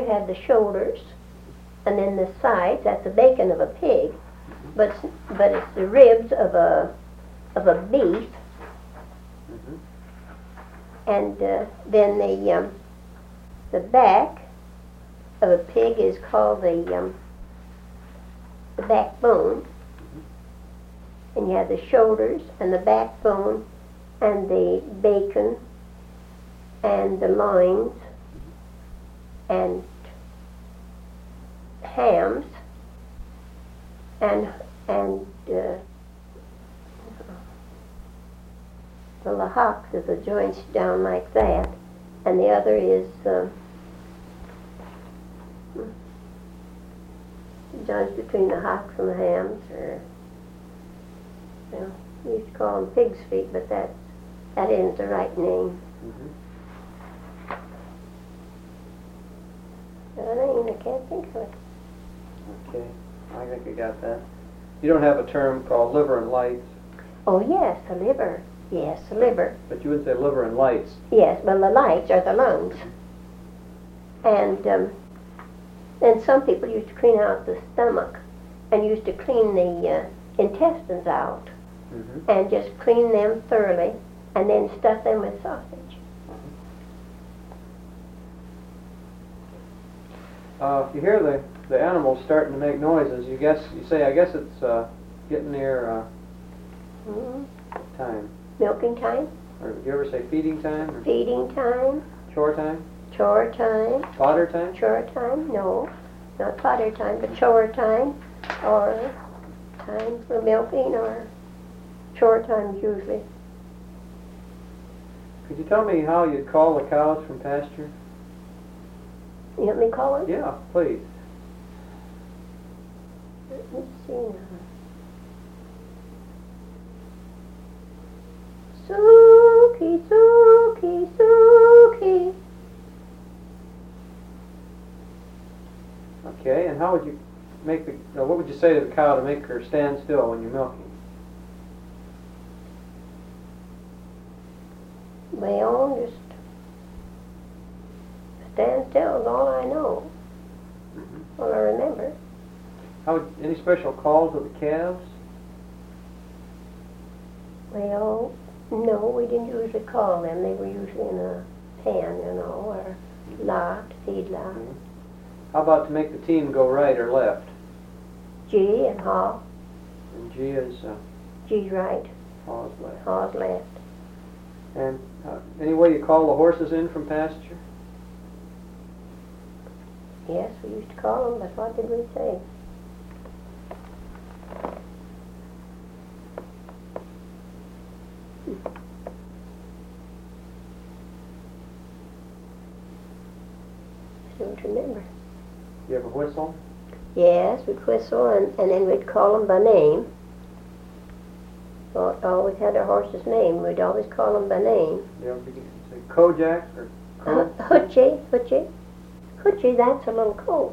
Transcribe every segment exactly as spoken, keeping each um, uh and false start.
have the shoulders, and then the sides. That's the bacon of a pig, but it's, but it's the ribs of a of a beef, Mm-hmm. and uh, then the um, the back of a pig is called the um, the backbone, and you have the shoulders and the backbone and the bacon and the loins and hams and and uh, the lahocks is the joints down like that, and the other is um, joints between the hocks and the hams, or well, we used to call them pig's feet, but that that isn't the right name. Mm-hmm. The name, I can't think of it. Okay, I think I got that. You don't have a term called liver and lights, Oh yes, the liver. Yes, the liver. but you would say liver and lights. Yes, well the lights are the lungs. And um, then some people used to clean out the stomach and used to clean the uh, intestines out Mm-hmm. and just clean them thoroughly and then stuff them with sausage. Uh, if you hear the, the animals starting to make noises, you guess you say, I guess it's uh, getting near uh, Mm-hmm. time. Milking time, Or did you ever say feeding time or feeding time, chore time? chore time, Fodder time? chore time, no, not fodder time, but chore time, or time for milking, or chore times usually. Could you tell me how you'd call the cows from pasture? You want me to call it? Yeah, please. Let's see now. Suki, Suki, Suki. Okay, and how would you make the, uh, what would you say to the cow to make her stand still when you're milking? Well, just stand still is all I know. Mm-hmm. All I remember. How would, any special calls of the calves? Well, no, we didn't usually call them. They were usually in a pen, you know, or lot, feedlot. Mm-hmm. How about to make the team go right or left? G and haw. And G is uh, G's right, Haw's left. haw's left. And uh, any way you call the horses in from pasture? Yes, we used to call them, but what did we say? I don't remember. You have a whistle? Yes, we'd whistle, and, and then we'd call them by name. So always had our horse's name. We'd always call them by name. You ever begin to say Kojak or Uh, Ko? Hoochie, Hoochie. Hoochie, that's a little colt.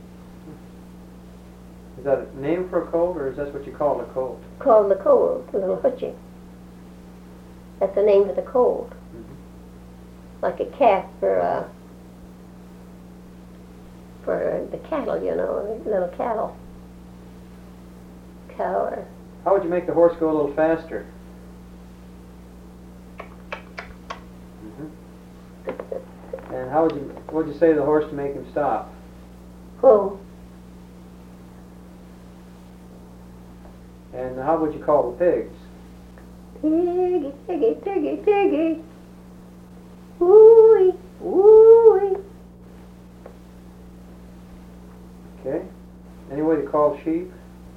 Is that a name for a colt, or is that what you call a colt? Called the colt, the little Hoochie. That's the name of the colt. Mm-hmm. Like a calf for uh, for the cattle, you know, little cattle. Cow or How would you make the horse go a little faster? Mm-hmm. And how would you, what would you say to the horse to make him stop? who? And how would you call the pigs? Piggy, piggy, piggy, piggy. Woo-wee, woo-wee. Okay. Any way to call sheep?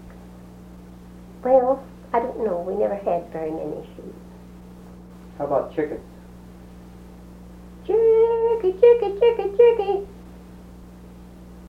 Well, I don't know. We never had very many sheep. How about chickens? Chicky, chicky, chicky, chicky.